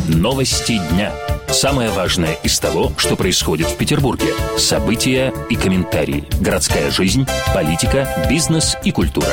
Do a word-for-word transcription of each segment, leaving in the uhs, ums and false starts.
Новости дня. Самое важное из того, что происходит в Петербурге. События и комментарии. Городская жизнь, политика, бизнес и культура.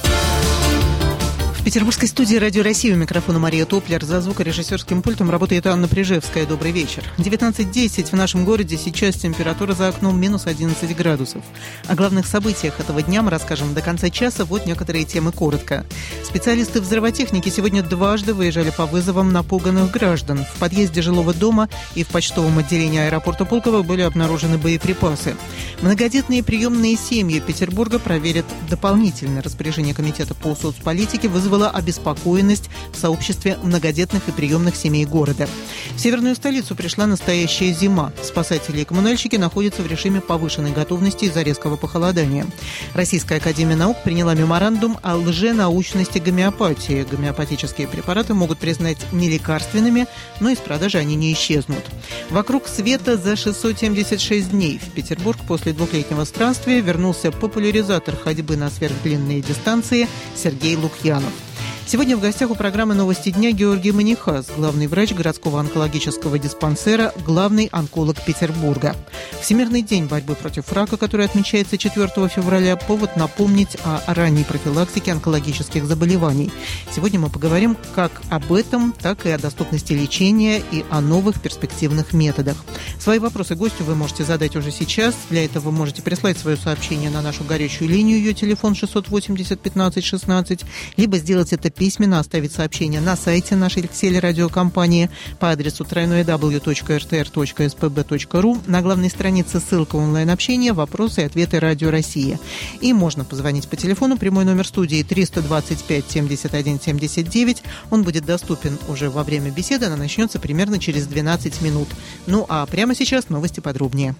В петербургской студии «Радио Россия» у микрофона Мария Топлер. За звукорежиссерским пультом работает Анна Прижевская. Добрый вечер. девятнадцать десять в нашем городе. Сейчас температура за окном минус одиннадцать градусов. О главных событиях этого дня мы расскажем до конца часа. Вот некоторые темы коротко. Специалисты взрывотехники сегодня дважды выезжали по вызовам напуганных граждан. В подъезде жилого дома и в почтовом отделении аэропорта Пулково были обнаружены боеприпасы. Многодетные приемные семьи Петербурга проверят дополнительное распоряжение Комитета по соцполитике, вызвало обеспокоенность в сообществе многодетных и приемных семей города. В северную столицу пришла настоящая зима. Спасатели и коммунальщики находятся в режиме повышенной готовности из-за резкого похолодания. Российская академия наук приняла меморандум о лженаучности гомеопатии. Гомеопатические препараты могут признать нелекарственными, но из продажи они не исчезнут. Вокруг света за шестьсот семьдесят шесть дней. В Петербург после двухлетнего странствия вернулся популяризатор ходьбы на сверхдлинные дистанции Сергей Лукьянов. Сегодня в гостях у программы «Новости дня» Георгий Манихас, главный врач городского онкологического диспансера, главный онколог Петербурга. Всемирный день борьбы против рака, который отмечается четвёртого февраля, повод напомнить о ранней профилактике онкологических заболеваний. Сегодня мы поговорим как об этом, так и о доступности лечения и о новых перспективных методах. Свои вопросы гостю вы можете задать уже сейчас. Для этого вы можете прислать свое сообщение на нашу горячую линию, ее телефон шестьсот восемьдесят пятнадцать шестнадцать, либо сделать это письменно, оставить сообщение на сайте нашей телерадиокомпании по адресу дабл ю дабл ю дабл ю точка эр тэ эр точка эс пэ бэ точка ру. На главной странице ссылка онлайн-общения, вопросы и ответы «Радио Россия». И можно позвонить по телефону, прямой номер студии триста двадцать пять семьдесят один семьдесят девять. Он будет доступен уже во время беседы, она начнется примерно через двенадцать минут. Ну а прямо сейчас новости подробнее.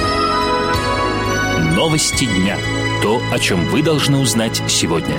Новости дня. То, о чем вы должны узнать сегодня.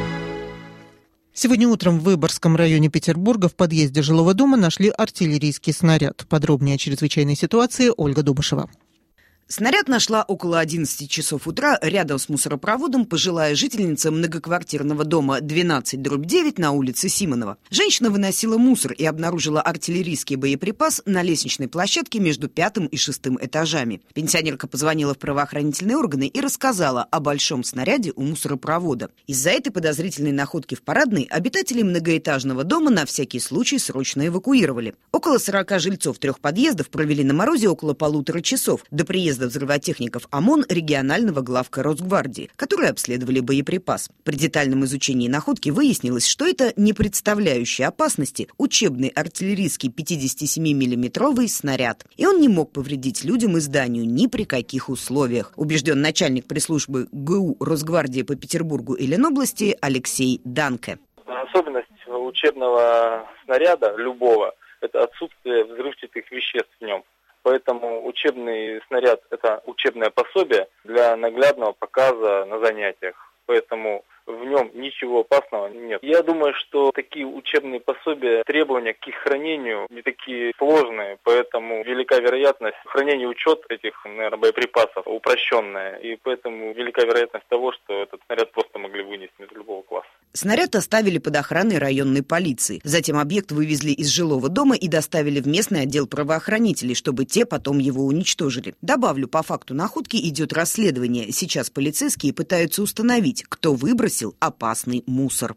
Сегодня утром в Выборгском районе Петербурга в подъезде жилого дома нашли артиллерийский снаряд. Подробнее о чрезвычайной ситуации Ольга Дубышева. Снаряд нашла около одиннадцати часов утра рядом с мусоропроводом пожилая жительница многоквартирного дома двенадцать дробь девять на улице Симонова. Женщина выносила мусор и обнаружила артиллерийский боеприпас на лестничной площадке между пятым и шестым этажами. Пенсионерка позвонила в правоохранительные органы и рассказала о большом снаряде у мусоропровода. Из-за этой подозрительной находки в парадной обитатели многоэтажного дома на всякий случай срочно эвакуировали. Около сорока жильцов трех подъездов провели на морозе около полутора часов до приезда взрывотехников ОМОН регионального главка Росгвардии, которые обследовали боеприпас. При детальном изучении находки выяснилось, что это не представляющий опасности учебный артиллерийский пятидесятисемимиллиметровый снаряд. И он не мог повредить людям и зданию ни при каких условиях, убежден начальник пресс-службы ГУ Росгвардии по Петербургу и Ленобласти Алексей Данке. Особенность учебного снаряда любого – это отсутствие взрывчатых веществ в нем. Поэтому учебный снаряд – это учебное пособие для наглядного показа на занятиях. Поэтому в нем ничего опасного нет. Я думаю, что такие учебные пособия, требования к их хранению не такие сложные, поэтому велика вероятность хранения, учет этих, наверное, боеприпасов упрощенная, и поэтому велика вероятность того, что этот снаряд просто могли вынести из любого класса. Снаряд оставили под охраной районной полиции. Затем объект вывезли из жилого дома и доставили в местный отдел правоохранителей, чтобы те потом его уничтожили. Добавлю, по факту находки идет расследование. Сейчас полицейские пытаются установить, кто выбросил опасный мусор.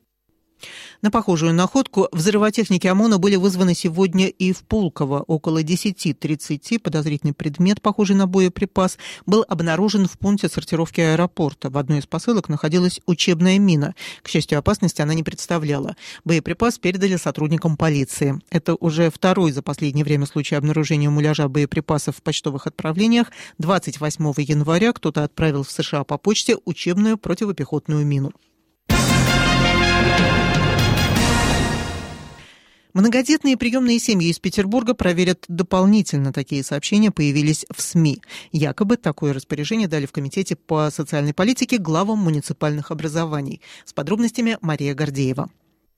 На похожую находку взрывотехники ОМОНа были вызваны сегодня и в Пулково. Около десять тридцать подозрительный предмет, похожий на боеприпас, был обнаружен в пункте сортировки аэропорта. В одной из посылок находилась учебная мина. К счастью, опасности она не представляла. Боеприпас передали сотрудникам полиции. Это уже второй за последнее время случай обнаружения муляжа боеприпасов в почтовых отправлениях. двадцать восьмого января кто-то отправил в США по почте учебную противопехотную мину. Многодетные приемные семьи из Петербурга проверят дополнительно. Такие сообщения появились в СМИ. Якобы такое распоряжение дали в Комитете по социальной политике главам муниципальных образований. С подробностями Мария Гордеева.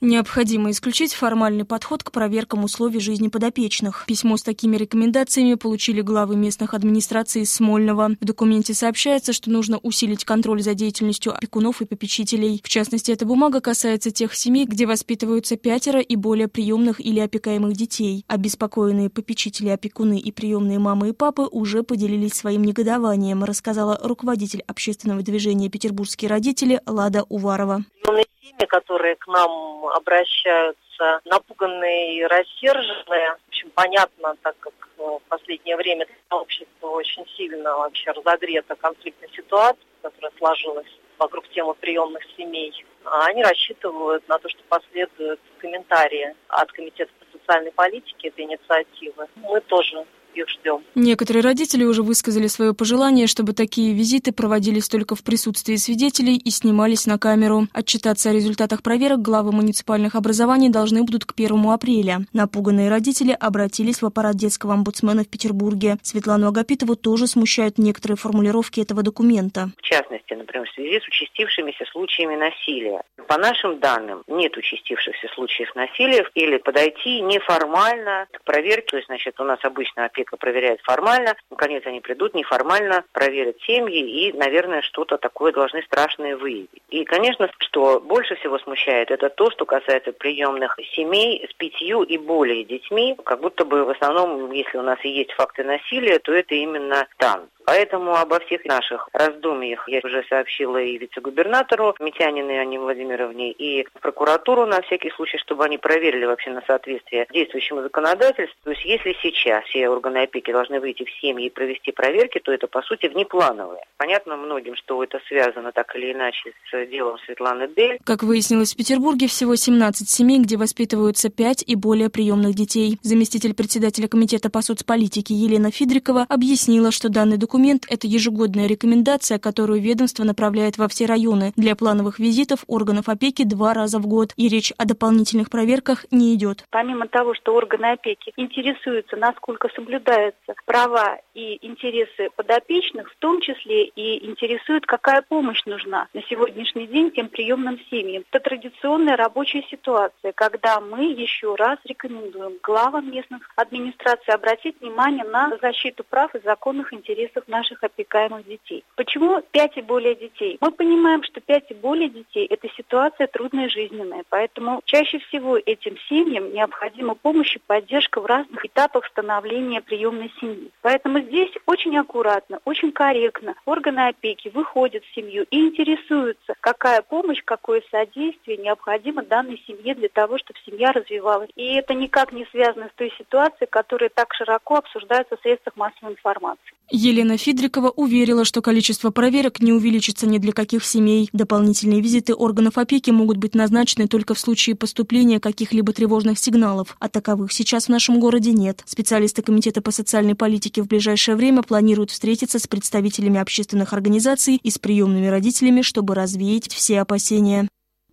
Необходимо исключить формальный подход к проверкам условий жизни подопечных. Письмо с такими рекомендациями получили главы местных администраций из Смольного. В документе сообщается, что нужно усилить контроль за деятельностью опекунов и попечителей. В частности, эта бумага касается тех семей, где воспитываются пятеро и более приемных или опекаемых детей. Обеспокоенные попечители, опекуны и приемные мамы и папы уже поделились своим негодованием, рассказала руководитель общественного движения «Петербургские родители» Лада Уварова. Семьи, которые к нам обращаются, напуганные и рассерженные. В общем, понятно, так как в последнее время общество очень сильно вообще разогрето конфликтной ситуацией, которая сложилась вокруг темы приемных семей. Они рассчитывают на то, что последуют комментарии от Комитета по социальной политике этой инициативы. Мы тоже их ждем. Некоторые родители уже высказали свое пожелание, чтобы такие визиты проводились только в присутствии свидетелей и снимались на камеру. Отчитаться о результатах проверок главы муниципальных образований должны будут к первому апреля. Напуганные родители обратились в аппарат детского омбудсмена в Петербурге. Светлану Агапитову тоже смущают некоторые формулировки этого документа. В частности, например, в связи с участившимися случаями насилия. По нашим данным, нет участившихся случаев насилия или подойти неформально к проверке. То есть, значит, у нас обычно опека проверяет формально, наконец они придут неформально, проверят семьи и, наверное, что-то такое должны страшное выявить. И, конечно, что больше всего смущает, это то, что касается приемных семей с пятью и более детьми, как будто бы в основном, если у нас и есть факты насилия, то это именно там. Поэтому обо всех наших раздумьях я уже сообщила и вице-губернатору Митяниной Анне Владимировне, и в прокуратуру на всякий случай, чтобы они проверили вообще на соответствие действующему законодательству. То есть если сейчас все органы опеки должны выйти в семьи и провести проверки, то это, по сути, внеплановые. Понятно многим, что это связано так или иначе с делом Светланы Дель. Как выяснилось, в Петербурге всего семнадцать семей, где воспитываются пять и более приемных детей. Заместитель председателя комитета по соцполитике Елена Фидрикова объяснила, что данный документ Документ – это ежегодная рекомендация, которую ведомство направляет во все районы. Для плановых визитов органов опеки два раза в год. И речь о дополнительных проверках не идет. Помимо того, что органы опеки интересуются, насколько соблюдаются права и интересы подопечных, в том числе и интересуют, какая помощь нужна на сегодняшний день тем приемным семьям. Это традиционная рабочая ситуация, когда мы еще раз рекомендуем главам местных администраций обратить внимание на защиту прав и законных интересов наших опекаемых детей. Почему пять и более детей? Мы понимаем, что пять и более детей – это ситуация трудная жизненная, поэтому чаще всего этим семьям необходима помощь и поддержка в разных этапах становления приемной семьи. Поэтому здесь очень аккуратно, очень корректно органы опеки выходят в семью и интересуются, какая помощь, какое содействие необходимо данной семье для того, чтобы семья развивалась. И это никак не связано с той ситуацией, которая так широко обсуждается в средствах массовой информации. Елена Фидрикова уверила, что количество проверок не увеличится ни для каких семей. Дополнительные визиты органов опеки могут быть назначены только в случае поступления каких-либо тревожных сигналов, а таковых сейчас в нашем городе нет. Специалисты Комитета по социальной политике в ближайшее время планируют встретиться с представителями общественных организаций и с приемными родителями, чтобы развеять все опасения.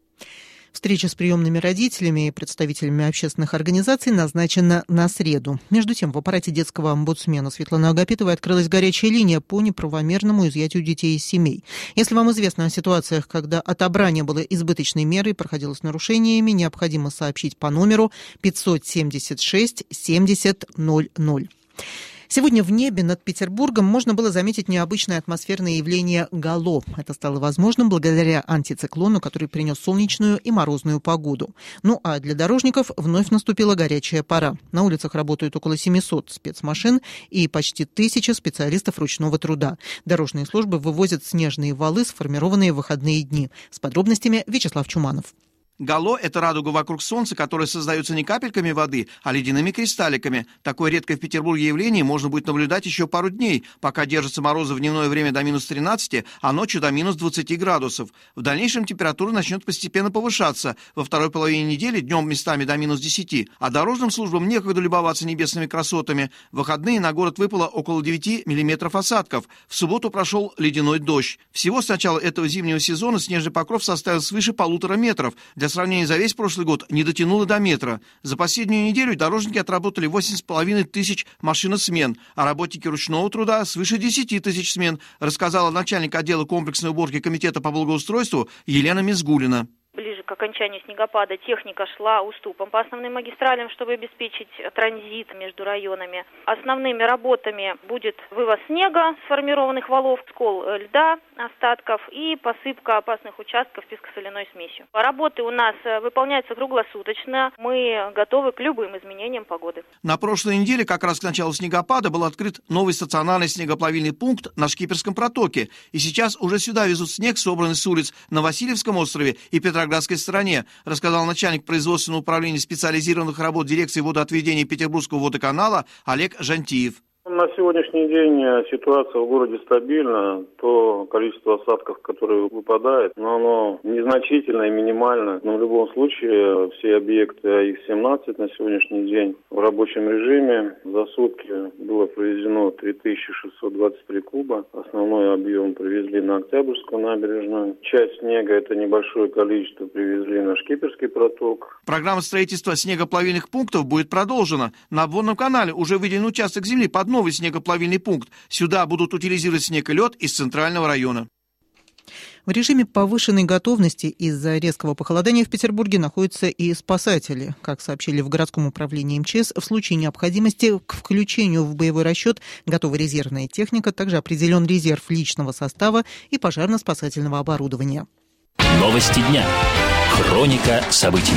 Встреча с приемными родителями и представителями общественных организаций назначена на среду. Между тем, в аппарате детского омбудсмена Светланы Агапитовой открылась горячая линия по неправомерному изъятию детей из семей. Если вам известно о ситуациях, когда отобрание было избыточной мерой, проходило с нарушениями, необходимо сообщить по номеру пятьсот семьдесят шесть семьдесят ноль ноль. Сегодня в небе над Петербургом можно было заметить необычное атмосферное явление «Гало». Это стало возможным благодаря антициклону, который принес солнечную и морозную погоду. Ну а для дорожников вновь наступила горячая пора. На улицах работают около семисот спецмашин и почти тысяча специалистов ручного труда. Дорожные службы вывозят снежные валы, сформированные в выходные дни. С подробностями Вячеслав Чуманов. Гало – это радуга вокруг Солнца, которая создается не капельками воды, а ледяными кристалликами. Такое редкое в Петербурге явление можно будет наблюдать еще пару дней, пока держатся морозы в дневное время до минус тринадцати, а ночью до минус двадцати градусов. В дальнейшем температура начнет постепенно повышаться. Во второй половине недели днем местами до минус десяти. А дорожным службам некогда любоваться небесными красотами. В выходные на город выпало около девяти миллиметров осадков. В субботу прошел ледяной дождь. Всего с начала этого зимнего сезона снежный покров составил свыше полутора метров. Для сравнения, за весь прошлый год не дотянуло до метра. За последнюю неделю дорожники отработали восемь с половиной тысяч машиносмен, а работники ручного труда свыше десяти тысяч смен, рассказала начальник отдела комплексной уборки Комитета по благоустройству Елена Мизгулина. Ближе к окончанию снегопада техника шла уступом по основным магистралям, чтобы обеспечить транзит между районами. Основными работами будет вывоз снега, сформированных валов, скол льда, остатков и посыпка опасных участков песко-соляной смесью. Работы у нас выполняются круглосуточно. Мы готовы к любым изменениям погоды. На прошлой неделе, как раз к началу снегопада, был открыт новый стационарный снегоплавильный пункт на Шкиперском протоке. И сейчас уже сюда везут снег, собранный с улиц на Васильевском острове и Петроградской стороне, рассказал начальник производственного управления специализированных работ дирекции водоотведения Петербургского водоканала Олег Жантиев. На сегодняшний день ситуация в городе стабильна. То количество осадков, которое выпадает, но оно незначительно и минимально. Но в любом случае все объекты, а их семнадцать на сегодняшний день, в рабочем режиме. За сутки было проведено три тысячи шестьсот двадцать три куба. Основной объем привезли на Октябрьскую набережную. Часть снега, это небольшое количество, привезли на Шкиперский проток. Программа строительства снегоплавильных пунктов будет продолжена. На обводном канале уже выделен участок земли под новый снегоплавильный пункт. Сюда будут утилизировать снег и лед из центрального района. В режиме повышенной готовности из-за резкого похолодания в Петербурге находятся и спасатели. Как сообщили в городском управлении эм че эс, в случае необходимости к включению в боевой расчет готова резервная техника, также определен резерв личного состава и пожарно-спасательного оборудования. Новости дня. Хроника событий.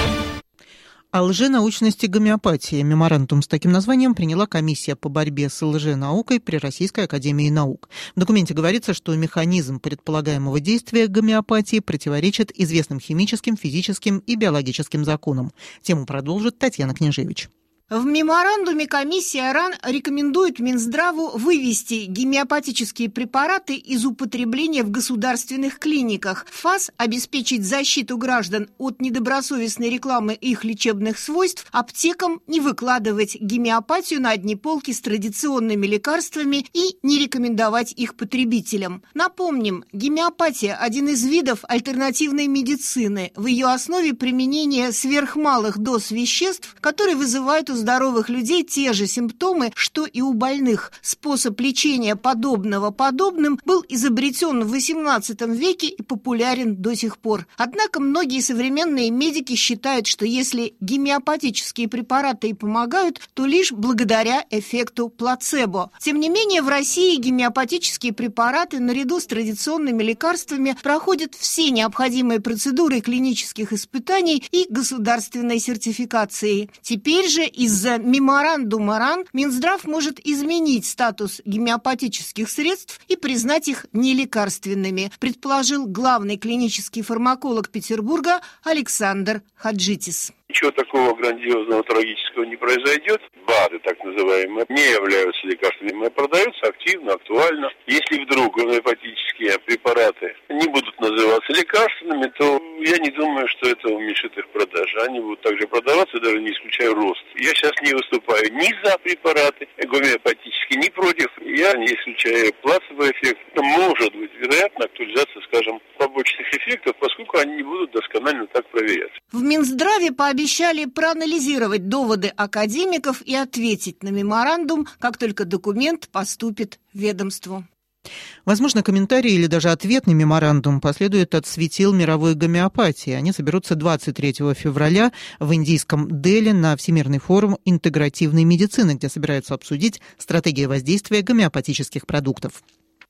О лженаучности гомеопатии. Меморандум с таким названием приняла комиссия по борьбе с лженаукой при Российской академии наук. В документе говорится, что механизм предполагаемого действия гомеопатии противоречит известным химическим, физическим и биологическим законам. Тему продолжит Татьяна Княжевич. В меморандуме комиссия РАН рекомендует Минздраву вывести гомеопатические препараты из употребления в государственных клиниках. ФАС обеспечить защиту граждан от недобросовестной рекламы их лечебных свойств, аптекам не выкладывать гомеопатию на одни полки с традиционными лекарствами и не рекомендовать их потребителям. Напомним, гомеопатия – один из видов альтернативной медицины. В ее основе применение сверхмалых доз веществ, которые вызывают у здоровых людей те же симптомы, что и у больных. Способ лечения подобного подобным был изобретен в восемнадцатом веке и популярен до сих пор. Однако многие современные медики считают, что если гомеопатические препараты и помогают, то лишь благодаря эффекту плацебо. Тем не менее, в России гомеопатические препараты наряду с традиционными лекарствами проходят все необходимые процедуры клинических испытаний и государственной сертификации. Теперь же из Из-за меморандума РАН Минздрав может изменить статус гомеопатических средств и признать их нелекарственными, предположил главный клинический фармаколог Петербурга Александр Хаджитис. Ничего такого грандиозного, трагического не произойдет. БАДы, так называемые, не являются лекарственными, продаются активно, актуально. Если вдруг гомеопатические препараты не будут называться лекарственными, то я не думаю, что это уменьшит их продажи. Они будут также продаваться, даже не исключая рост. Я сейчас не выступаю ни за препараты гомеопатические, ни против. Я не исключаю плацебо-эффект. Это может быть, вероятно, актуализация, скажем, побочных эффектов, поскольку они не будут досконально так проверяться. В Минздраве пообещали проанализировать доводы академиков и ответить на меморандум, как только документ поступит в ведомство. Возможно, комментарий или даже ответный меморандум последует от светил мировой гомеопатии. Они соберутся двадцать третьего февраля в индийском Дели на Всемирный форум интегративной медицины, где собираются обсудить стратегии воздействия гомеопатических продуктов.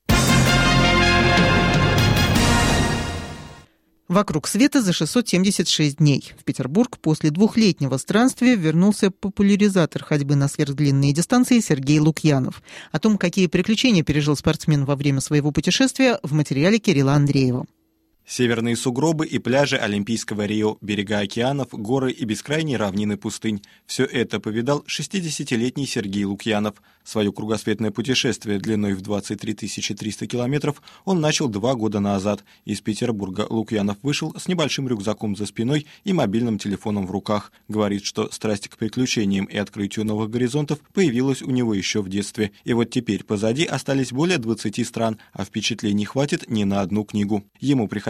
Вокруг света за шестьсот семьдесят шесть дней. В Петербург после двухлетнего странствия вернулся популяризатор ходьбы на сверхдлинные дистанции Сергей Лукьянов. О том, какие приключения пережил спортсмен во время своего путешествия, в материале Кирилла Андреева. Северные сугробы и пляжи Олимпийского Рио, берега океанов, горы и бескрайние равнины пустынь. Все это повидал шестидесятилетний Сергей Лукьянов. Свое кругосветное путешествие длиной в двадцать три тысячи триста километров он начал два года назад. Из Петербурга Лукьянов вышел с небольшим рюкзаком за спиной и мобильным телефоном в руках. Говорит, что страсть к приключениям и открытию новых горизонтов появилась у него еще в детстве. И вот теперь позади остались более двадцати стран, а впечатлений хватит не на одну книгу. Ему приходилось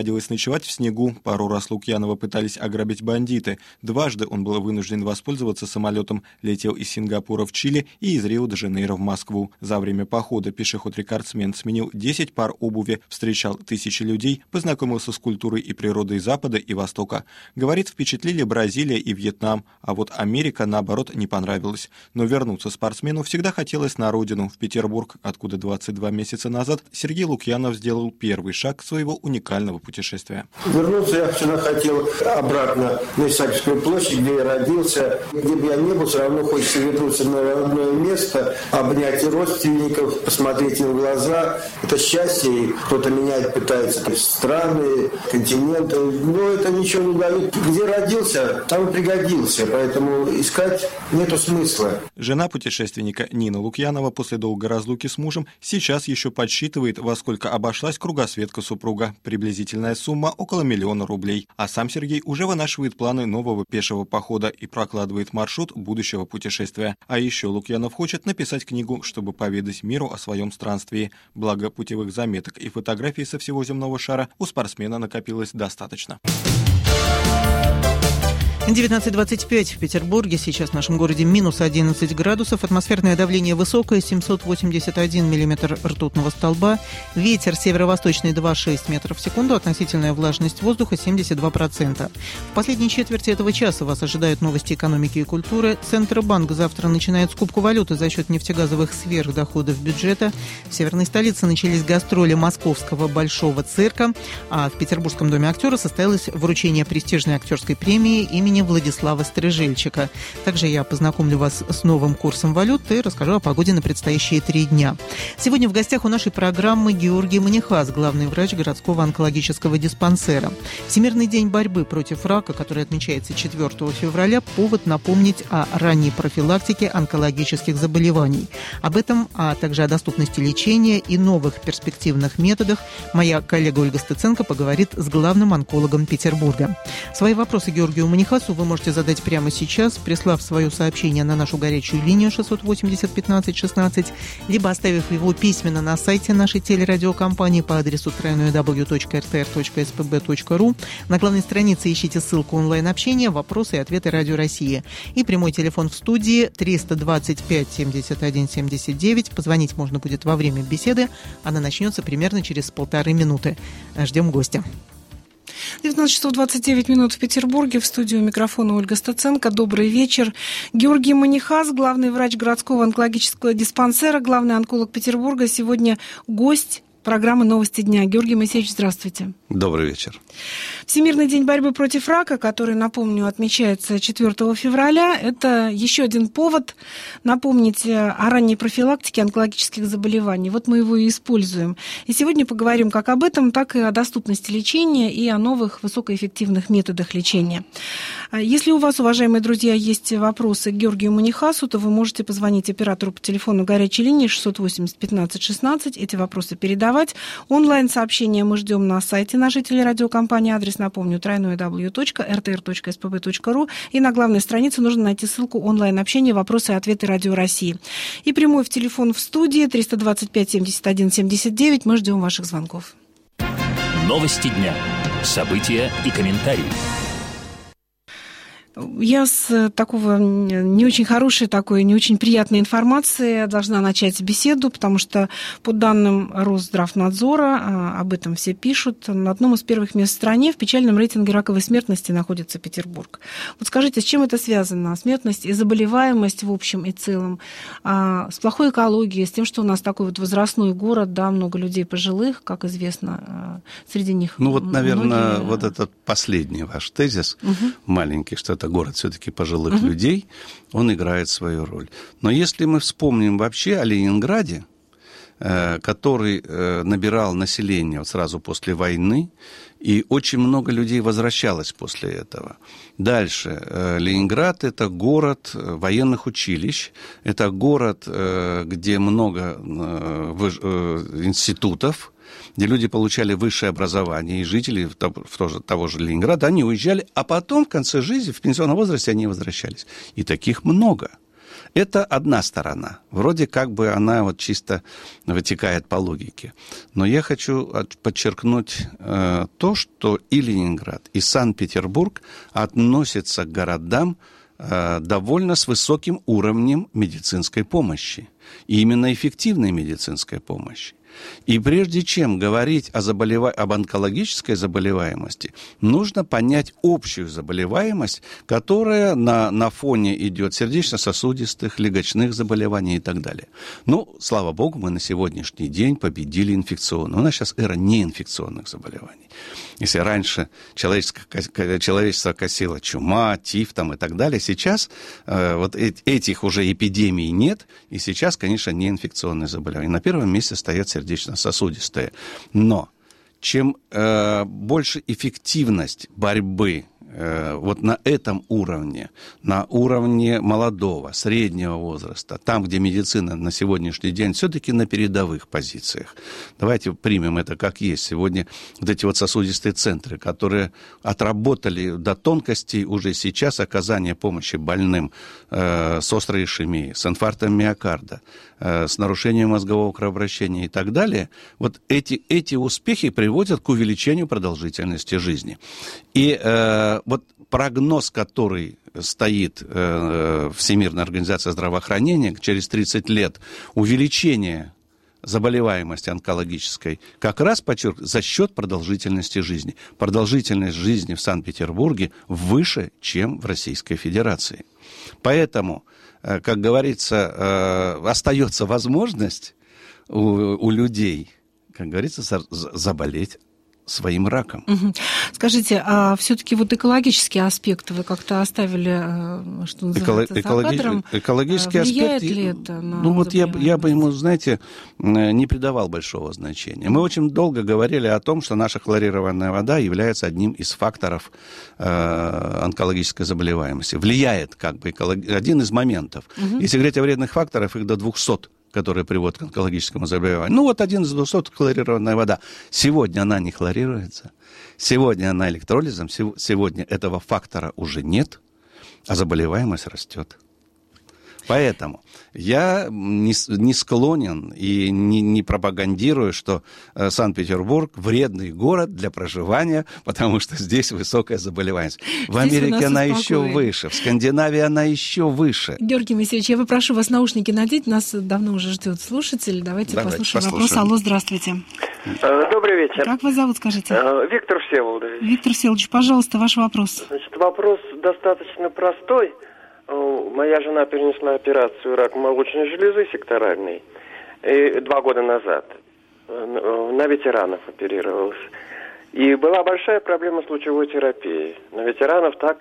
приходилось ночевать в снегу, пару раз Лукьянова пытались ограбить бандиты, дважды он был вынужден воспользоваться самолетом, летел из Сингапура в Чили и из Рио-де-Жанейро в Москву. За время похода пешеход-рекордсмен сменил десять пар обуви, встречал тысячи людей, познакомился с культурой и природой Запада и Востока. Говорит, впечатлили Бразилия и Вьетнам, а вот Америка, наоборот, не понравилась. Но вернуться спортсмену всегда хотелось на родину, в Петербург, откуда двадцать два месяца назад Сергей Лукьянов сделал первый шаг своего уникального путешествия. Вернуться я всегда хотел обратно на Исаакиевскую площадь, где я родился. Где бы я ни был, все равно хочется вернуться на родное место, обнять родственников, посмотреть им в глаза. Это счастье, и кто-то меняет, пытается страны, континенты, но это ничего не дает. Где родился, там и пригодился, поэтому искать нету смысла. Жена путешественника Нина Лукьянова после долгой разлуки с мужем сейчас еще подсчитывает, во сколько обошлась кругосветка супруга. Приблизительная сумма около миллиона рублей. А сам Сергей уже вынашивает планы нового пешего похода и прокладывает маршрут будущего путешествия. А еще Лукьянов хочет написать книгу, чтобы поведать миру о своем странствии. Благо путевых заметок и фотографий со всего земного шара у спортсмена накопилось достаточно. девятнадцать двадцать пять в Петербурге, сейчас в нашем городе минус одиннадцать градусов, атмосферное давление высокое, семьсот восемьдесят один миллиметр ртутного столба, ветер северо-восточный два целых шесть метров в секунду, относительная влажность воздуха семьдесят два процента. В последней четверти этого часа вас ожидают новости экономики и культуры. Центробанк завтра начинает скупку валюты за счет нефтегазовых сверхдоходов бюджета. В северной столице начались гастроли Московского Большого цирка, а в Петербургском доме актера состоялось вручение престижной актерской премии имени Владислава Стрижельчика. Также я познакомлю вас с новым курсом валют и расскажу о погоде на предстоящие три дня. Сегодня в гостях у нашей программы Георгий Манихас, главный врач городского онкологического диспансера. Всемирный день борьбы против рака, который отмечается четвёртого февраля, повод напомнить о ранней профилактике онкологических заболеваний. Об этом, а также о доступности лечения и новых перспективных методах моя коллега Ольга Стыценко поговорит с главным онкологом Петербурга. Свои вопросы Георгию Манихасу вы можете задать прямо сейчас, прислав свое сообщение на нашу горячую линию шестьсот восемьдесят пятнадцать шестнадцать, либо оставив его письменно на сайте нашей телерадиокомпании по адресу дабл ю дабл ю дабл ю точка эр тэ эр точка эс пэ бэ точка ру. На главной странице ищите ссылку онлайн-общения, вопросы и ответы Радио России. И прямой телефон в студии триста двадцать пять семьдесят один семьдесят девять. Позвонить можно будет во время беседы. Она начнется примерно через полторы минуты. Ждем гостя. девятнадцать часов двадцать девять минут в Петербурге. В студию микрофона Ольга Стыценко. Добрый вечер. Георгий Манихас, главный врач городского онкологического диспансера, главный онколог Петербурга. Сегодня гость программы «Новости дня». Георгий Моисеевич, здравствуйте. Добрый вечер. Всемирный день борьбы против рака, который, напомню, отмечается четвёртого февраля, это еще один повод напомнить о ранней профилактике онкологических заболеваний. Вот мы его и используем. И сегодня поговорим как об этом, так и о доступности лечения и о новых высокоэффективных методах лечения. Если у вас, уважаемые друзья, есть вопросы к Георгию Манихасу, то вы можете позвонить оператору по телефону горячей линии шестьсот восемьдесят пятнадцать шестнадцать, эти вопросы передавать. Онлайн-сообщения мы ждем на сайте нашей телерадиокомпании. Адрес, напомню, дабл ю дабл ю дабл ю точка эр тэ эр точка эс пэ бэ точка ру. И на главной странице нужно найти ссылку онлайн-общения «Вопросы и ответы Радио России». И прямой в телефон в студии триста двадцать пять семьдесят один семьдесят девять. Мы ждем ваших звонков. Новости дня. События и комментарии. Я с такого не очень хорошей, такой не очень приятной информации должна начать беседу, потому что по данным Росздравнадзора, об этом все пишут, на одном из первых мест в стране в печальном рейтинге раковой смертности находится Петербург. Вот скажите, с чем это связано? Смертность и заболеваемость в общем и целом, с плохой экологией, с тем, что у нас такой вот возрастной город, да, много людей пожилых, как известно, среди них. Ну вот, наверное, многие... вот этот последний ваш тезис, угу. маленький, что это город все-таки пожилых uh-huh. людей, он играет свою роль. Но если мы вспомним вообще о Ленинграде, э, который э, набирал население вот сразу после войны, и очень много людей возвращалось после этого. Дальше. Э, Ленинград – это город военных училищ, это город, э, где много э, вы, э, институтов, где люди получали высшее образование, и жители того же Ленинграда, они уезжали, а потом в конце жизни, в пенсионном возрасте, они возвращались. И таких много. Это одна сторона. Вроде как бы она вот чисто вытекает по логике. Но я хочу подчеркнуть э, то, что и Ленинград, и Санкт-Петербург относятся к городам э, довольно с высоким уровнем медицинской помощи. И именно эффективной медицинской помощи. И прежде чем говорить о заболева... об онкологической заболеваемости, нужно понять общую заболеваемость, которая на, на фоне идет сердечно-сосудистых, легочных заболеваний и так далее. Ну, слава богу, мы на сегодняшний день победили инфекционную. У нас сейчас эра неинфекционных заболеваний. Если раньше человеческое, человечество косило чума, тиф там, и так далее, сейчас э, вот э- этих уже эпидемий нет, и сейчас, конечно, неинфекционные заболевания. На первом месте стоят сердечно-сосудистые. Но чем э, больше эффективность борьбы э, вот на этом уровне, на уровне молодого, среднего возраста, там, где медицина на сегодняшний день все-таки на передовых позициях. Давайте примем это как есть. Сегодня вот эти вот сосудистые центры, которые отработали до тонкостей уже сейчас оказание помощи больным э, с острой ишемией, с инфарктом миокарда, с нарушением мозгового кровообращения и так далее, вот эти, эти успехи приводят к увеличению продолжительности жизни. И э, вот прогноз, который стоит э, Всемирная организация здравоохранения, через тридцать лет увеличение заболеваемости онкологической, как раз подчеркиваю, за счет продолжительности жизни. Продолжительность жизни в Санкт-Петербурге выше, чем в Российской Федерации. Поэтому, как говорится, остается возможность у, у людей, как говорится, заболеть своим раком. Угу. Скажите, а все-таки вот экологические аспекты вы как-то оставили, что называется, за Экологи... кадром? Экологический Влияет аспект, ли это на ну вот я, я бы ему, знаете, не придавал большого значения. Мы очень долго говорили о том, что наша хлорированная вода является одним из факторов э, онкологической заболеваемости. Влияет, как бы, эколог... один из моментов. Угу. Если говорить о вредных факторах, их до двухсот, которые приводят к онкологическому заболеванию. Ну, вот один из двухсот хлорированная вода. Сегодня она не хлорируется. Сегодня она электролизом. Сегодня этого фактора уже нет, а заболеваемость растет. Поэтому я не, не склонен и не, не пропагандирую, что э, Санкт-Петербург вредный город для проживания, потому что здесь высокая заболеваемость. В здесь Америке она еще выше, в Скандинавии она еще выше. Георгий Моисеевич, я попрошу вас наушники надеть, нас давно уже ждет слушатель. Давайте, Давайте послушаем, послушаем вопрос. Алло, здравствуйте. Добрый вечер. Как вас зовут, скажите? Виктор Всеволодович. Виктор Всеволодович, пожалуйста, ваш вопрос. Значит, вопрос достаточно простой. Моя жена перенесла операцию рак молочной железы секторальной и два года назад. На ветеранов оперировалась. И была большая проблема с лучевой терапией. На ветеранов так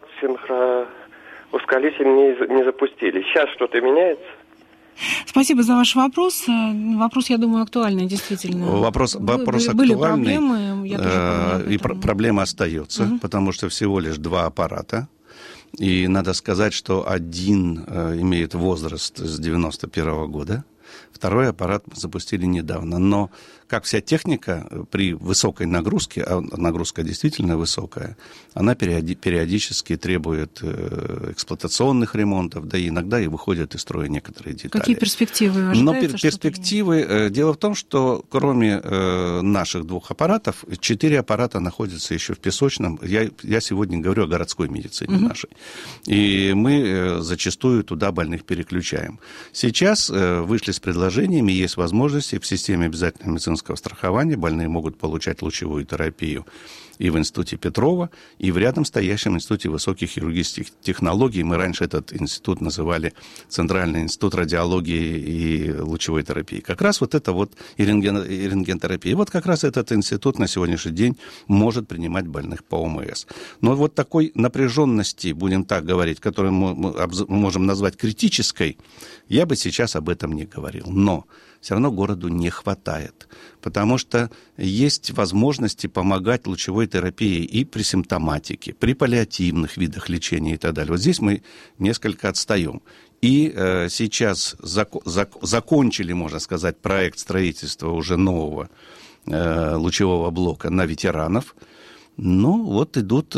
синхроускалитель не, не запустили. Сейчас что-то меняется? Спасибо за ваш вопрос. Вопрос, я думаю, актуальный, действительно. Вопрос, вопрос были, актуальный. Были проблемы, я тоже помню. И проблема остается, угу. потому что всего лишь два аппарата. И надо сказать, что один э, имеет возраст с девяносто первого года, второй аппарат мы запустили недавно. Но, как вся техника, при высокой нагрузке, а нагрузка действительно высокая, она периоди- периодически требует э, эксплуатационных ремонтов, да и иногда и выходят из строя некоторые детали. Какие перспективы ожидаются? Но пер- перспективы... Э, дело в том, что кроме э, наших двух аппаратов, четыре аппарата находятся еще в песочном. Я, я сегодня говорю о городской медицине угу. нашей. И мы э, зачастую туда больных переключаем. Сейчас э, вышли с предложениями, есть возможности в системе обязательного медицинского страхования больные могут получать лучевую терапию и в институте Петрова, и в рядом стоящем институте высоких хирургических технологий. Мы раньше этот институт называли Центральный институт радиологии и лучевой терапии. Как раз вот это вот и, рентген, и рентгентерапия. И вот как раз этот институт на сегодняшний день может принимать больных по ОМС. Но вот такой напряженности, будем так говорить, которую мы можем назвать критической, я бы сейчас об этом не говорил. Но все равно городу не хватает, потому что есть возможности помогать лучевой терапии и при симптоматике, при паллиативных видах лечения и так далее. Вот здесь мы несколько отстаем. И э, сейчас зак- зак- закончили, можно сказать, проект строительства уже нового э, лучевого блока на ветеранов. Ну, вот идут,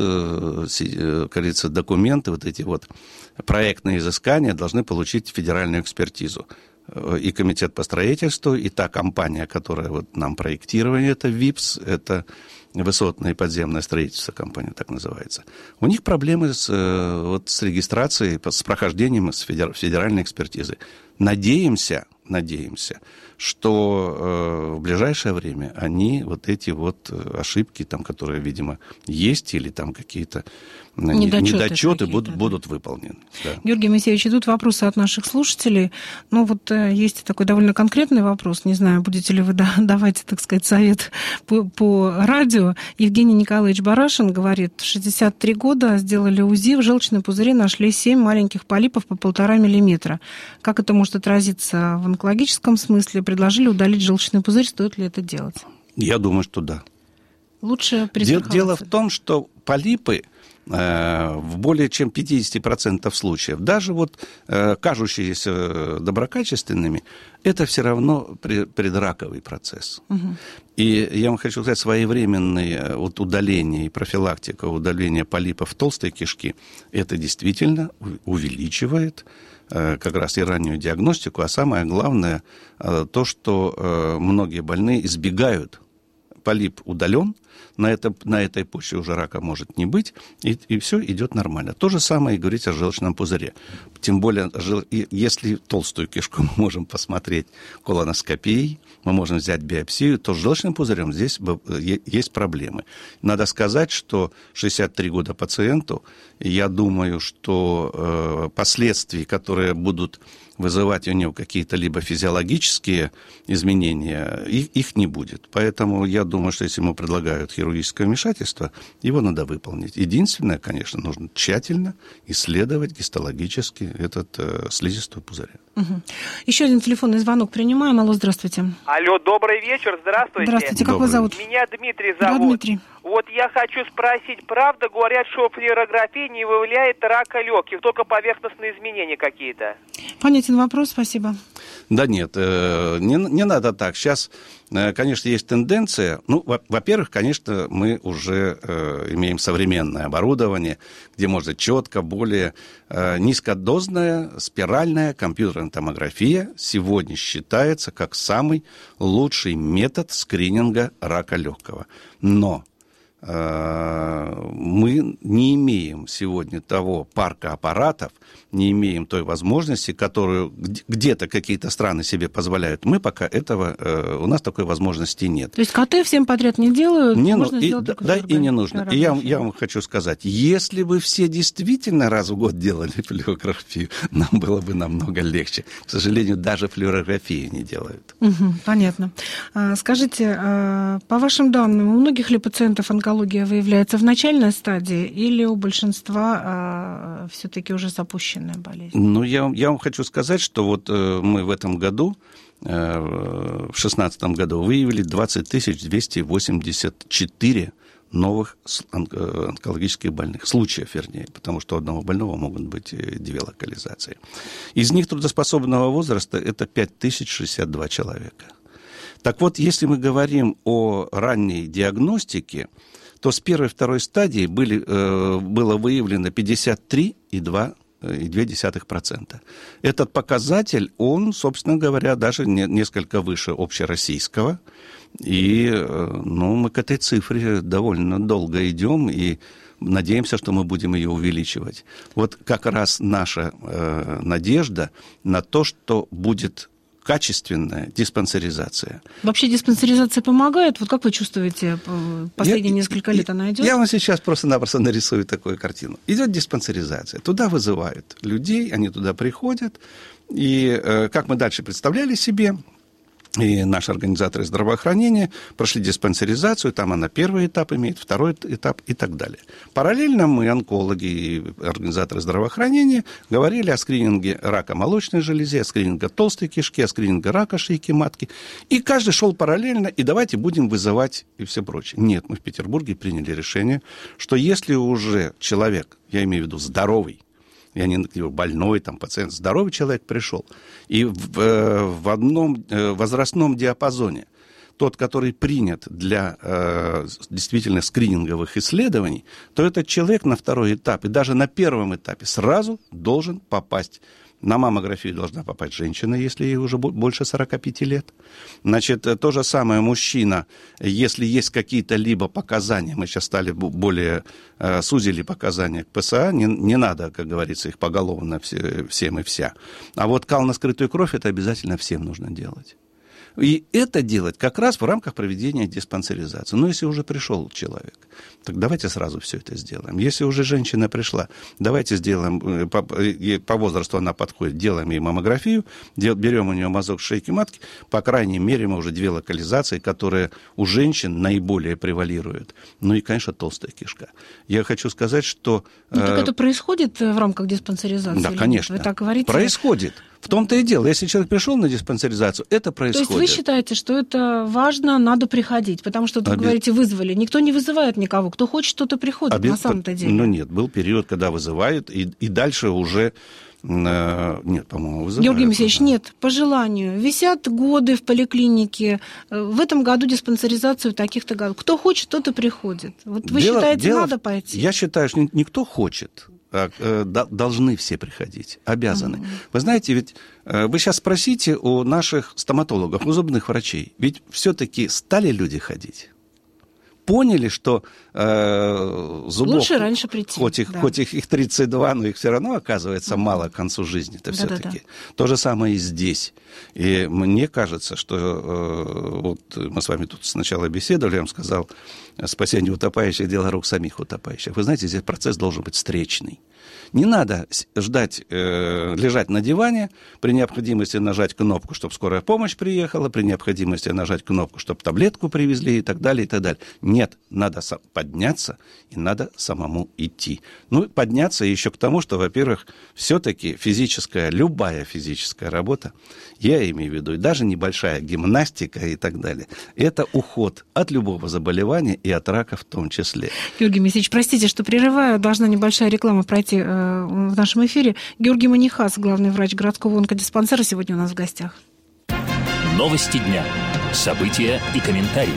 как говорится, документы, вот эти вот проектные изыскания должны получить федеральную экспертизу. И комитет по строительству, и та компания, которая вот нам проектирование, это ВИПС, это высотное и подземное строительство, компания так называется. У них проблемы с, вот, с регистрацией, с прохождением с федеральной экспертизы. Надеемся, надеемся, что э, в ближайшее время они вот эти вот ошибки, там, которые, видимо, есть, или там какие-то недочеты, недочеты будут, да. будут выполнены. Да. Георгий Моисеевич, идут вопросы от наших слушателей. Ну, вот э, есть такой довольно конкретный вопрос. Не знаю, будете ли вы да, давать, так сказать, совет по, по радио. Евгений Николаевич Барашин говорит, в шестьдесят три года сделали УЗИ, в желчной пузыре нашли семь маленьких полипов по полтора миллиметра. Как это может отразиться в онкологическом смысле? Предложили удалить желчный пузырь, стоит ли это делать? Я думаю, что да. Лучше престраховаться. Дело в том, что полипы э, в более чем пятьдесят процентов случаев, даже вот э, кажущиеся доброкачественными, это все равно предраковый процесс. Угу. И я вам хочу сказать, своевременное вот удаление и профилактика удаления полипов толстой кишки, это действительно увеличивает как раз и раннюю диагностику, а самое главное, то, что многие больные избегают. Полип удален, на, это, на этой почве уже рака может не быть, и, и все идет нормально. То же самое и говорить о желчном пузыре. Тем более, если толстую кишку мы можем посмотреть колоноскопией, мы можем взять биопсию, то с желчным пузырем здесь есть проблемы. Надо сказать, что шестьдесят три года пациенту, я думаю, что э, последствий, которые будут вызывать у него какие-то либо физиологические изменения, их, их не будет. Поэтому я думаю, что если ему предлагают хирургическое вмешательство, его надо выполнить. Единственное, конечно, нужно тщательно исследовать гистологически этот э, слизистую пузыря. Угу. Еще один телефонный звонок принимаем. Алло, здравствуйте. Алло, добрый вечер, здравствуйте. Здравствуйте, как добрый. вас зовут? Меня Дмитрий зовут. Да, Дмитрий. Вот я хочу спросить, правда говорят, что флюорография не выявляет рака легких, только поверхностные изменения какие-то? Понятен вопрос, спасибо. Да нет, не, не надо так. Сейчас, конечно, есть тенденция. Ну, во-первых, конечно, мы уже имеем современное оборудование, где можно четко, более низкодозная спиральная компьютерная томография сегодня считается как самый лучший метод скрининга рака легкого. Но мы не имеем сегодня того парка аппаратов, не имеем той возможности, которую где-то какие-то страны себе позволяют. Мы пока этого, у нас такой возможности нет. То есть КТ всем подряд не делают? Не можно ну, сделать и, да, и не нужно. И я, я вам хочу сказать, если бы все действительно раз в год делали флюорографию, нам было бы намного легче. К сожалению, даже флюорографию не делают. Угу, понятно. Скажите, по вашим данным, у многих ли пациентов онкология выявляется в начальной стадии или у большинства а, все-таки уже запущенная болезнь? Ну, я, я вам хочу сказать, что вот э, мы в этом году, э, в две тысячи шестнадцатом году, выявили двадцать тысяч двести восемьдесят четыре новых онкологических больных, случаев, вернее, потому что у одного больного могут быть две локализации. Из них трудоспособного возраста это пять тысяч шестьдесят два человека. Так вот, если мы говорим о ранней диагностике, то с первой и второй стадии были, э, было выявлено пятьдесят три и две десятых процента. Этот показатель, он, собственно говоря, даже не, несколько выше общероссийского. И э, ну, мы к этой цифре довольно долго идем и надеемся, что мы будем ее увеличивать. Вот как раз наша э, надежда на то, что будет качественная диспансеризация. Вообще диспансеризация помогает? Вот как вы чувствуете, последние я, несколько лет она идет? Я вам сейчас просто-напросто нарисую такую картину. Идет диспансеризация. Туда вызывают людей, они туда приходят. И э, как мы дальше представляли себе, и наши организаторы здравоохранения прошли диспансеризацию, там она первый этап имеет, второй этап и так далее. Параллельно мы, онкологи и организаторы здравоохранения, говорили о скрининге рака молочной железы, о скрининге толстой кишки, о скрининге рака шейки матки. И каждый шел параллельно, и давайте будем вызывать и все прочее. Нет, мы в Петербурге приняли решение, что если уже человек, я имею в виду здоровый, я не говорю больной, там, пациент, здоровый человек пришел, и в, в одном возрастном диапазоне, тот, который принят для э, действительно скрининговых исследований, то этот человек на второй этап и даже на первом этапе сразу должен попасть. На маммографию должна попасть женщина, если ей уже больше сорока пяти лет. Значит, то же самое мужчина, если есть какие-то либо показания, мы сейчас стали более, э, сузили показания к ПСА, не, не надо, как говорится, их поголовно все, всем и вся. А вот кал на скрытую кровь, это обязательно всем нужно делать. И это делать как раз в рамках проведения диспансеризации. Но если уже пришел человек, так давайте сразу все это сделаем. Если уже женщина пришла, давайте сделаем, по, по возрасту она подходит, делаем ей маммографию, дел, берем у нее мазок шейки матки, по крайней мере, мы уже две локализации, которые у женщин наиболее превалируют. Ну и, конечно, толстая кишка. Я хочу сказать, что... Ну, так это происходит в рамках диспансеризации? Да, конечно. Вы так говорите? Происходит. В том-то и дело. Если человек пришел на диспансеризацию, это происходит. То есть вы считаете, что это важно, надо приходить? Потому что, вы Обе... говорите, вызвали. Никто не вызывает никого. Кто хочет, тот и приходит, Обе... на самом-то деле. Ну нет, был период, когда вызывают, и, и дальше уже... Нет, по-моему, вызывают. Георгий Моисеевич, да. Нет, по желанию. Висят годы в поликлинике. В этом году диспансеризацию таких-то годов. Кто хочет, тот и приходит. Вот вы дело, считаете, дело... надо пойти? Я считаю, что никто хочет. Должны все приходить, обязаны. Mm-hmm. Вы знаете, ведь вы сейчас спросите у наших стоматологов, у зубных врачей, ведь все-таки стали люди ходить. Поняли, что э, зубов... Лучше раньше прийти. Хоть их, да. хоть их, их тридцать два, но их все равно оказывается mm-hmm. мало к концу жизни. Это все-таки. То же самое и здесь. И мне кажется, что э, вот мы с вами тут сначала беседовали, я вам сказал, спасение утопающих – дело рук самих утопающих. Вы знаете, здесь процесс должен быть встречный. Не надо ждать, э, лежать на диване, при необходимости нажать кнопку, чтобы скорая помощь приехала, при необходимости нажать кнопку, чтобы таблетку привезли и так далее, и так далее. Нет, надо подняться и надо самому идти. Ну, подняться еще к тому, что, во-первых, все-таки физическая, любая физическая работа, я имею в виду, и даже небольшая гимнастика и так далее, это уход от любого заболевания и от рака в том числе. Георгий Моисеевич, простите, что прерываю, должна небольшая реклама пройти э, в нашем эфире. Георгий Манихас, главный врач городского онкодиспансера, сегодня у нас в гостях. Новости дня, события и комментарии.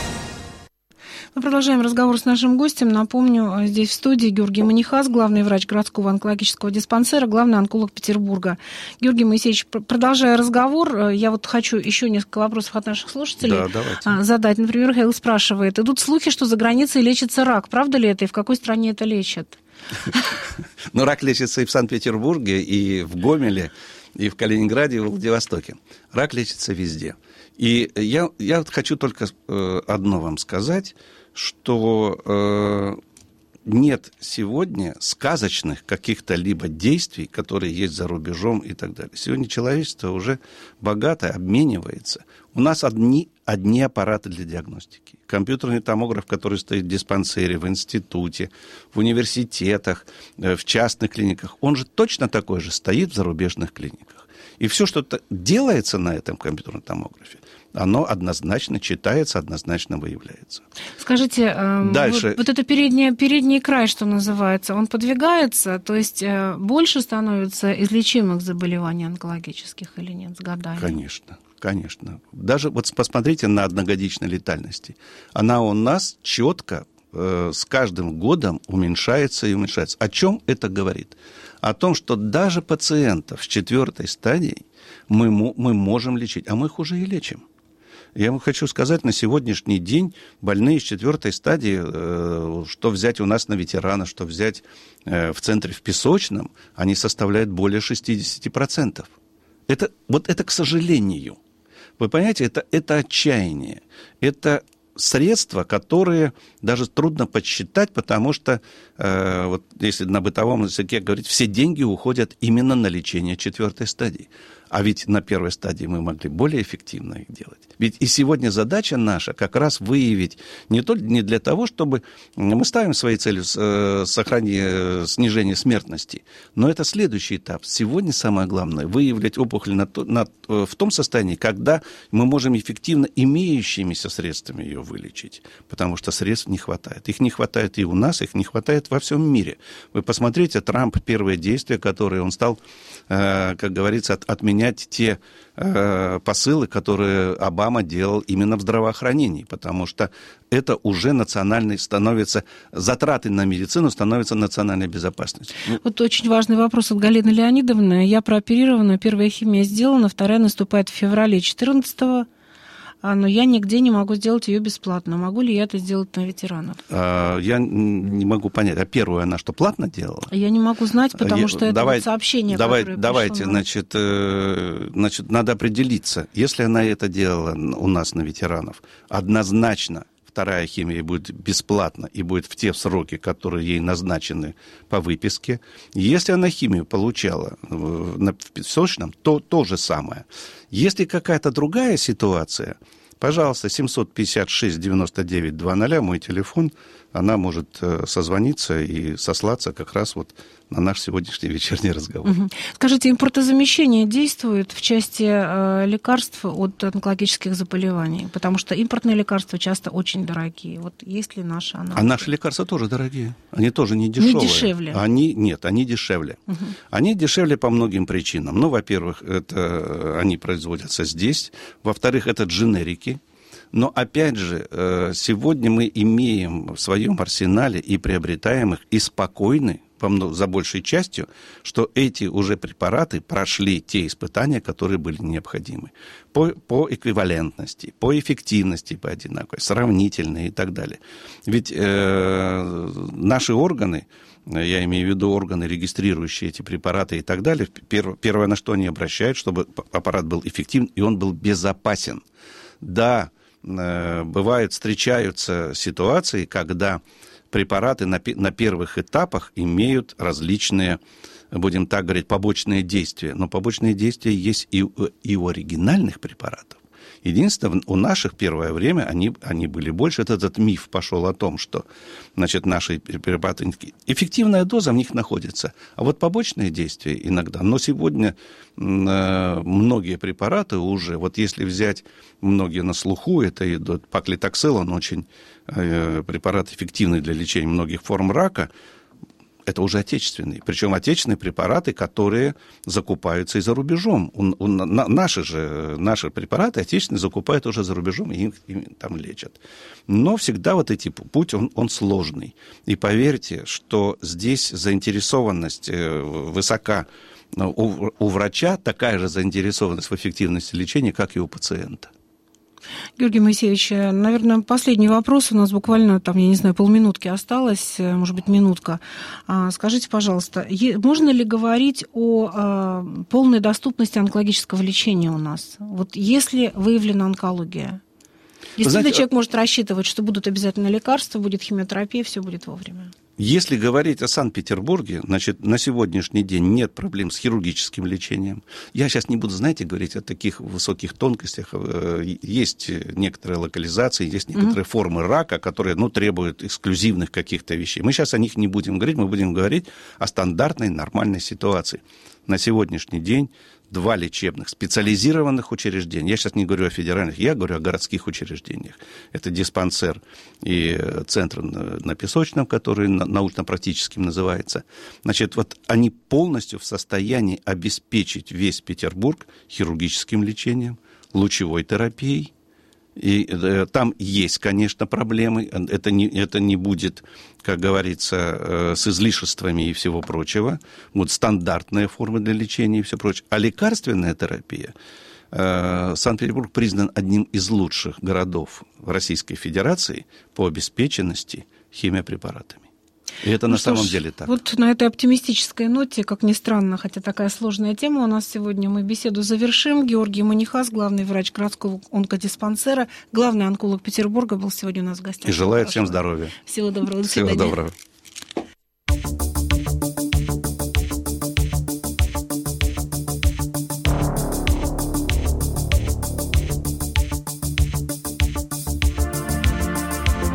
Мы продолжаем разговор с нашим гостем. Напомню, здесь в студии Георгий Манихас, главный врач городского онкологического диспансера, главный онколог Петербурга. Георгий Моисеевич, продолжая разговор, я вот хочу еще несколько вопросов от наших слушателей да, задать. Например, Хейл спрашивает, идут слухи, что за границей лечится рак. Правда ли это и в какой стране это лечат? Ну, рак лечится и в Санкт-Петербурге, и в Гомеле, и в Калининграде, и в Владивостоке. Рак лечится везде. И я, я вот хочу только одно вам сказать, что э, нет сегодня сказочных каких-то либо действий, которые есть за рубежом и так далее. Сегодня человечество уже богато обменивается. У нас одни, одни аппараты для диагностики. Компьютерный томограф, который стоит в диспансере, в институте, в университетах, в частных клиниках, он же точно такой же стоит в зарубежных клиниках. И все, что делается на этом компьютерном томографе, оно однозначно читается, однозначно выявляется. Скажите, Дальше. Вот, вот это передний, передний край, что называется, он подвигается, то есть больше становится излечимых заболеваний онкологических или нет с годами? Конечно. Конечно. Даже вот посмотрите на одногодичной летальности. Она у нас четко э, с каждым годом уменьшается и уменьшается. О чем это говорит? О том, что даже пациентов с четвертой стадией мы, мы можем лечить, а мы их уже и лечим. Я вам хочу сказать, на сегодняшний день больные с четвертой стадии, э, что взять у нас на ветерана, что взять э, в центре в Песочном, они составляют более шестьдесят процентов. Это, вот это к сожалению. Вы понимаете, это, это отчаяние. Это средства, которые даже трудно подсчитать, потому что, э, вот если на бытовом языке говорить, все деньги уходят именно на лечение четвертой стадии. А ведь на первой стадии мы могли более эффективно их делать. Ведь и сегодня задача наша как раз выявить не только не для того, чтобы мы ставим своей целью сохранение, снижение смертности, но это следующий этап. Сегодня самое главное выявлять опухоль на то, на, в том состоянии, когда мы можем эффективно имеющимися средствами ее вылечить, потому что средств не хватает. Их не хватает и у нас, их не хватает во всем мире. Вы посмотрите, Трамп, первые действия, которые он стал, как говорится, от, отменять те посылы, которые Обама делал именно в здравоохранении, потому что это уже национальный становится, затраты на медицину становятся национальной безопасностью. Вот очень важный вопрос от Галины Леонидовны. Я прооперирована, первая химия сделана, вторая наступает в феврале четырнадцатого, но я нигде не могу сделать ее бесплатно. Могу ли я это сделать на ветеранов? Я не могу понять. А первую она что, платно делала? Я не могу знать, потому я, что это давай, вот сообщение, давай, которое Давайте, пришло. значит, значит, надо определиться. Если она это делала у нас на ветеранов, однозначно вторая химия будет бесплатна и будет в те сроки, которые ей назначены по выписке. Если она химию получала в песочном, то то же самое. Если какая-то другая ситуация, пожалуйста, семь пять шесть девяносто девять двадцать, мой телефон, она может созвониться и сослаться как раз вот на наш сегодняшний вечерний разговор. Угу. Скажите, импортозамещение действует в части э, лекарств от онкологических заболеваний? Потому что импортные лекарства часто очень дорогие. Вот есть ли наши аналоги? А наши лекарства тоже дорогие. Они тоже не дешевые. Не дешевле? Они, нет, они дешевле. Угу. Они дешевле по многим причинам. Ну, во-первых, это, они производятся здесь. Во-вторых, это дженерики. Но, опять же, сегодня мы имеем в своем арсенале и приобретаем их, и спокойны, за большей частью, что эти уже препараты прошли те испытания, которые были необходимы. По, по эквивалентности, по эффективности, по одинаковой, сравнительной и так далее. Ведь э, наши органы, я имею в виду органы, регистрирующие эти препараты и так далее, первое, первое, на что они обращают, чтобы аппарат был эффективен и он был безопасен. Да, э, бывают, встречаются ситуации, когда препараты на, на первых этапах имеют различные, будем так говорить, побочные действия. Но побочные действия есть и, и у оригинальных препаратов. Единственное, у наших первое время они, они были больше. Этот, этот миф пошел о том, что, значит, наши препараты, эффективная доза в них находится. А вот побочные действия иногда. Но сегодня э, многие препараты уже, вот если взять многие на слуху, это идут паклитоксел, он очень э, препарат эффективный для лечения многих форм рака. Это уже отечественные. Причем отечественные препараты, которые закупаются и за рубежом. У, у, на, наши же наши препараты отечественные закупают уже за рубежом, и им, им там лечат. Но всегда вот этот путь, он, он сложный. И поверьте, что здесь заинтересованность высока у, у врача, такая же заинтересованность в эффективности лечения, как и у пациента. Георгий Моисеевич, наверное, последний вопрос. У нас буквально, там, я не знаю, полминутки осталось, может быть, минутка. Скажите, пожалуйста, можно ли говорить о полной доступности онкологического лечения у нас? Вот если выявлена онкология, действительно, знаете, человек может рассчитывать, что будут обязательно лекарства, будет химиотерапия, все будет вовремя? Если говорить о Санкт-Петербурге, значит, на сегодняшний день нет проблем с хирургическим лечением. Я сейчас не буду, знаете, говорить о таких высоких тонкостях. Есть некоторые локализации, есть некоторые mm-hmm. формы рака, которые, ну, требуют эксклюзивных каких-то вещей. Мы сейчас о них не будем говорить, мы будем говорить о стандартной, нормальной ситуации. На сегодняшний день два лечебных специализированных учреждения. Я сейчас не говорю о федеральных, я говорю о городских учреждениях. Это диспансер и центр на Песочном, который научно-практическим называется. Значит, вот они полностью в состоянии обеспечить весь Петербург хирургическим лечением, лучевой терапией. И э, там есть, конечно, проблемы. Это не, это не будет, как говорится, э, с излишествами и всего прочего. Вот стандартные формы для лечения и все прочее. А лекарственная терапия. Э, Санкт-Петербург признан одним из лучших городов в Российской Федерации по обеспеченности химиопрепаратами. И это ну на самом ж, деле так. Вот на этой оптимистической ноте, как ни странно, хотя такая сложная тема у нас сегодня, мы беседу завершим. Георгий Манихас, главный врач городского онкодиспансера, главный онколог Петербурга, был сегодня у нас в гостях. И желаю всем здоровья. Всего доброго. До свидания. Всего доброго.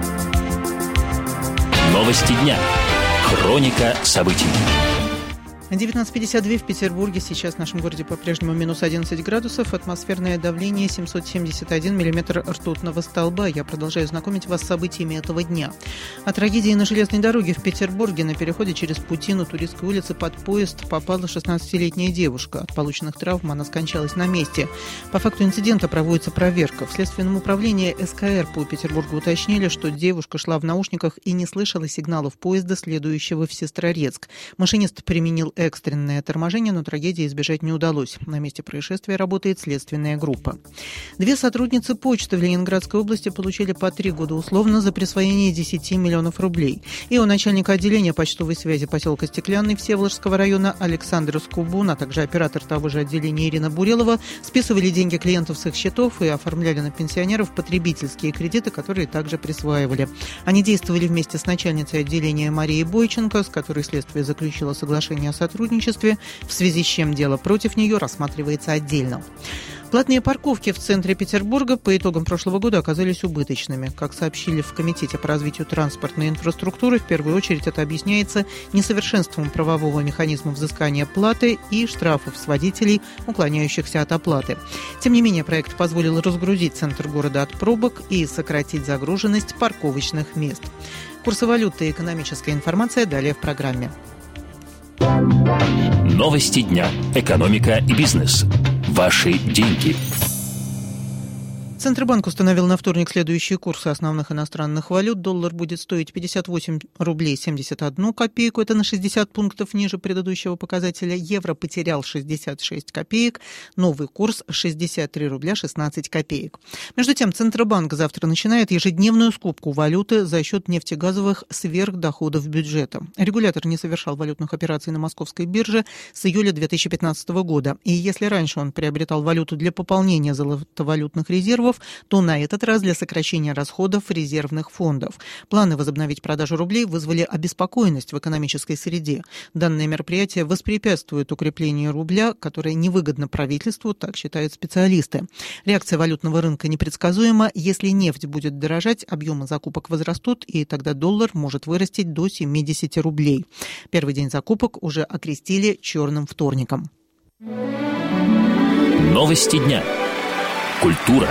Новости дня. Хроника событий. девятнадцать пятьдесят два в Петербурге. Сейчас в нашем городе по-прежнему минус одиннадцать градусов. Атмосферное давление семьсот семьдесят один миллиметр ртутного столба. Я продолжаю знакомить вас с событиями этого дня. О трагедии на железной дороге в Петербурге. На переходе через Путину Туристской улицы под поезд попала шестнадцатилетняя девушка. От полученных травм она скончалась на месте. По факту инцидента проводится проверка. В Следственном управлении эс ка эр по Петербургу уточнили, что девушка шла в наушниках и не слышала сигналов поезда, следующего в Сестрорецк. Машинист применил экстренное торможение, но трагедии избежать не удалось. На месте происшествия работает следственная группа. Две сотрудницы почты в Ленинградской области получили по три года условно за присвоение десяти миллионов рублей. И у начальника отделения почтовой связи поселка Стеклянный Всеволожского района Александр Скубун, а также оператор того же отделения Ирина Бурелова списывали деньги клиентов с их счетов и оформляли на пенсионеров потребительские кредиты, которые также присваивали. Они действовали вместе с начальницей отделения Марией Бойченко, с которой следствие заключило соглашение о сотрудничестве, в связи с чем дело против нее рассматривается отдельно. Платные парковки в центре Петербурга по итогам прошлого года оказались убыточными. Как сообщили в Комитете по развитию транспортной инфраструктуры, в первую очередь это объясняется несовершенством правового механизма взыскания платы и штрафов с водителей, уклоняющихся от оплаты. Тем не менее, проект позволил разгрузить центр города от пробок и сократить загруженность парковочных мест. Курсы валюты и экономическая информация далее в программе. Новости дня. Экономика и бизнес. Ваши деньги. Центробанк установил на вторник следующие курсы основных иностранных валют. Доллар будет стоить пятьдесят восемь рублей семьдесят одну копейку. Это на шестьдесят пунктов ниже предыдущего показателя. Евро потерял шестьдесят шесть копеек. Новый курс шестьдесят три рубля шестнадцать копеек. Между тем, Центробанк завтра начинает ежедневную скупку валюты за счет нефтегазовых сверхдоходов бюджета. Регулятор не совершал валютных операций на московской бирже с июля две тысячи пятнадцатого года. И если раньше он приобретал валюту для пополнения золотовалютных резервов, то на этот раз для сокращения расходов резервных фондов. Планы возобновить продажу рублей вызвали обеспокоенность в экономической среде. Данное мероприятие воспрепятствует укреплению рубля, которое невыгодно правительству, так считают специалисты. Реакция валютного рынка непредсказуема. Если нефть будет дорожать, объемы закупок возрастут, и тогда доллар может вырасти до семьдесят рублей. Первый день закупок уже окрестили черным вторником. Новости дня. Культура.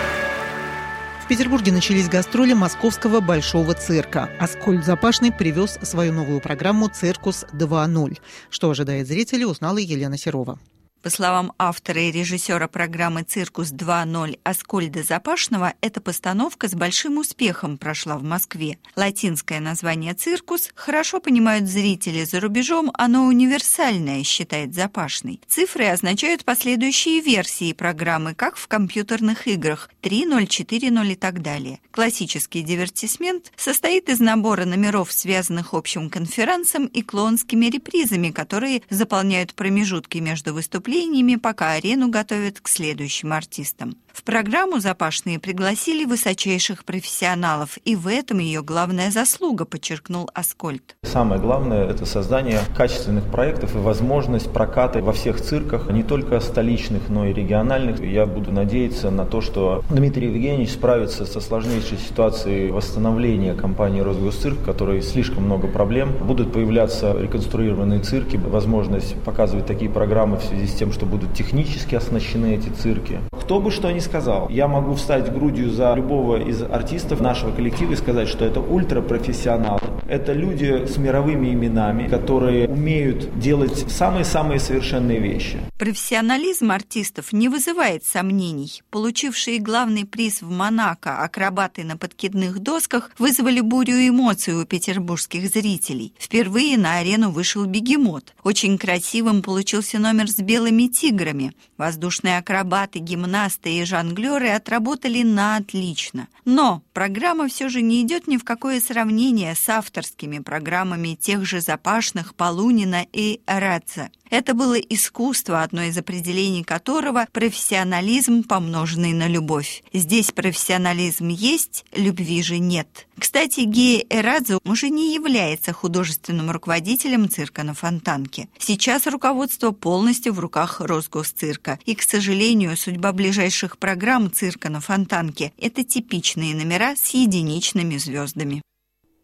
В Петербурге начались гастроли московского Большого цирка. Аскольд Запашный привез свою новую программу «Циркус два ноль». Что ожидает зрителей, узнала Елена Серова. По словам автора и режиссера программы «Циркус два ноль» Аскольда Запашного, эта постановка с большим успехом прошла в Москве. Латинское название «Циркус» хорошо понимают зрители. За рубежом оно универсальное, считает Запашный. Цифры означают последующие версии программы, как в компьютерных играх три ноль, четыре ноль и так далее. Классический дивертисмент состоит из набора номеров, связанных общим конферансом и клоунскими репризами, которые заполняют промежутки между выступлениями, пока арену готовят к следующим артистам. В программу Запашные пригласили высочайших профессионалов, и в этом ее главная заслуга, подчеркнул Аскольд. Самое главное – это создание качественных проектов и возможность проката во всех цирках, не только столичных, но и региональных. Я буду надеяться на то, что Дмитрий Евгеньевич справится со сложнейшей ситуацией восстановления компании «Росгосцирк», в которой слишком много проблем. Будут появляться реконструированные цирки, возможность показывать такие программы в связи с тем, что будут технически оснащены эти цирки. Кто бы что ни сказал, я могу встать грудью за любого из артистов нашего коллектива и сказать, что это ультрапрофессионалы. Это люди с мировыми именами, которые умеют делать самые-самые совершенные вещи. Профессионализм артистов не вызывает сомнений. Получившие главный приз в Монако акробаты на подкидных досках вызвали бурю эмоций у петербургских зрителей. Впервые на арену вышел бегемот. Очень красивым получился номер с белыми тиграми. Воздушные акробаты, гимнасты и жонглеры отработали на отлично. Но программа все же не идет ни в какое сравнение с авторскими программами тех же Запашных, Полунина и Радзе. Это было искусство, одно из определений которого – профессионализм, помноженный на любовь. Здесь профессионализм есть, любви же нет. Кстати, Гея Эрадзе уже не является художественным руководителем цирка на Фонтанке. Сейчас руководство полностью в руках Росгосцирка. И, к сожалению, судьба ближайших программ цирка на Фонтанке – это типичные номера с единичными звездами.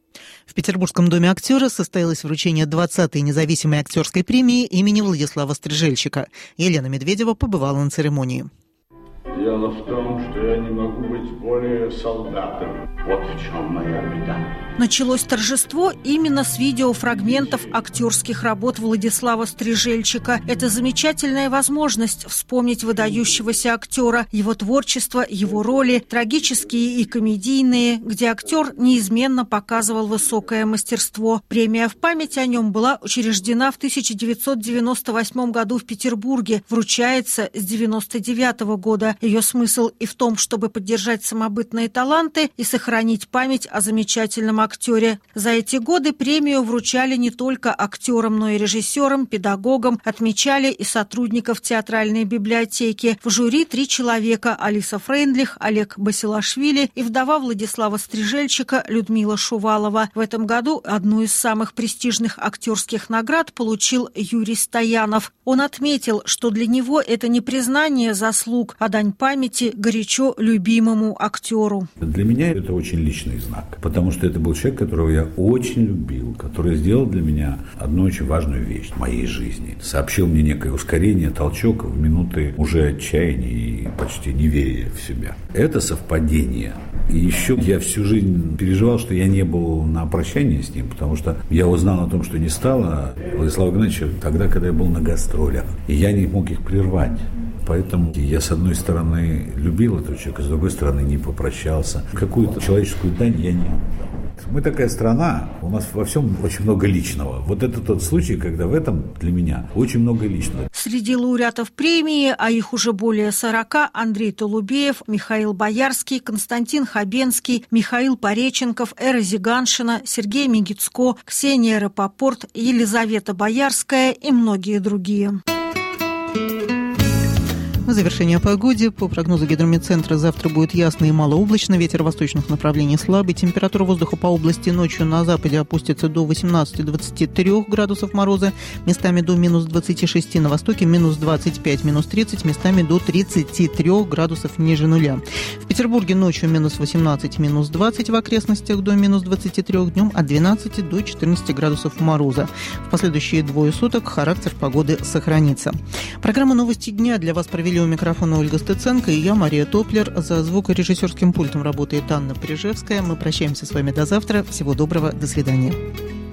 В Петербургском доме актера состоялось вручение двадцатой независимой актерской премии имени Владислава Стрижельчика. Елена Медведева побывала на церемонии. Дело в том, что я не могу быть более солдатом. Вот в чем моя беда. Началось торжество именно с видеофрагментов актерских работ Владислава Стрижельчика. Это замечательная возможность вспомнить выдающегося актера, его творчество, его роли, трагические и комедийные, где актер неизменно показывал высокое мастерство. Премия в память о нем была учреждена в тысяча девятьсот девяносто восьмом году в Петербурге, вручается с девяносто девятого года. Ее смысл и в том, чтобы поддержать самобытные таланты и сохранить память о замечательном актере. За эти годы премию вручали не только актерам, но и режиссерам, педагогам, отмечали и сотрудников театральной библиотеки. В жюри три человека: Алиса Фрейндлих, Олег Басилашвили и вдова Владислава Стрижельчика Людмила Шувалова. В этом году одну из самых престижных актерских наград получил Юрий Стоянов. Он отметил, что для него это не признание заслуг, а дань памяти горячо любимому актеру. Для меня это очень личный знак, потому что это был человек, которого я очень любил, который сделал для меня одну очень важную вещь в моей жизни. Сообщил мне некое ускорение, толчок в минуты уже отчаяния и почти неверия в себя. Это совпадение. И еще я всю жизнь переживал, что я не был на прощании с ним, потому что я узнал о том, что не стало Владислава Игнатьевича тогда, когда я был на гастролях. И я не мог их прервать. Поэтому я, с одной стороны, любил этого человека, с другой стороны, не попрощался. Какую-то человеческую дань я не отдал. Мы такая страна, у нас во всем очень много личного. Вот это тот случай, когда в этом для меня очень много личного. Среди лауреатов премии, а их уже более сорока, Андрей Толубеев, Михаил Боярский, Константин Хабенский, Михаил Пореченков, Эра Зиганшина, Сергей Мегицко, Ксения Рапопорт, Елизавета Боярская и многие другие. В завершение о погоде. По прогнозу Гидрометцентра завтра будет ясно и малооблачно. Ветер восточных направлений слабый. Температура воздуха по области ночью на западе опустится до восемнадцати-двадцати трёх градусов мороза. Местами до минус двадцати шести. На востоке минус двадцать пять, минус тридцать. Местами до тридцати трёх градусов ниже нуля. В Петербурге ночью минус восемнадцать, минус двадцать. В окрестностях до минус двадцати трёх. Днем от двенадцати до четырнадцати градусов мороза. В последующие двое суток характер погоды сохранится. Программа «Новости дня» для вас провели у микрофона Ольга Стыценко и я, Мария Топлер. За звукорежиссерским пультом работает Анна Прижевская. Мы прощаемся с вами до завтра. Всего доброго. До свидания.